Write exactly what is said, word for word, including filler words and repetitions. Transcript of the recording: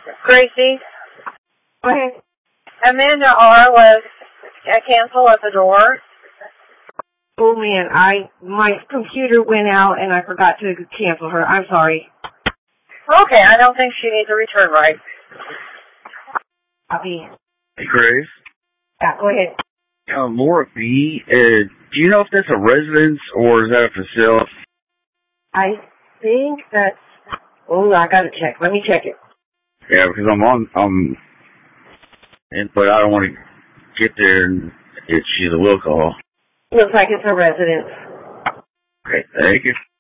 Gracie, Go ahead. Amanda R. was uh, canceled at the door. Oh man, I my computer went out and I forgot to cancel her. I'm sorry. Okay, I don't think she needs a return ride. Copy. Hey, Grace. Yeah, go ahead. Uh, Laura B., uh, do you know if that's a residence or is that a facility? I think that's. Oh, I gotta check. Let me check it. Yeah, because I'm on, um, and, but I don't want to get there and if she's a will call. Looks like it's a residence. Okay, thank you.